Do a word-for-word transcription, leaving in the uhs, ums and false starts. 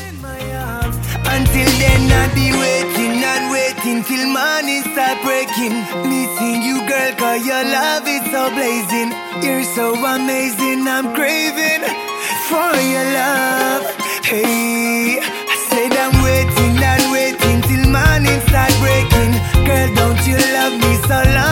in my arms. Until then I'll be waiting and waiting till morning start breaking. Missing you, girl, cause your love is so blazing. You're so amazing, I'm craving for your love. Hey, I said I'm waiting and waiting till morning start breaking. Girl, don't you love me so long?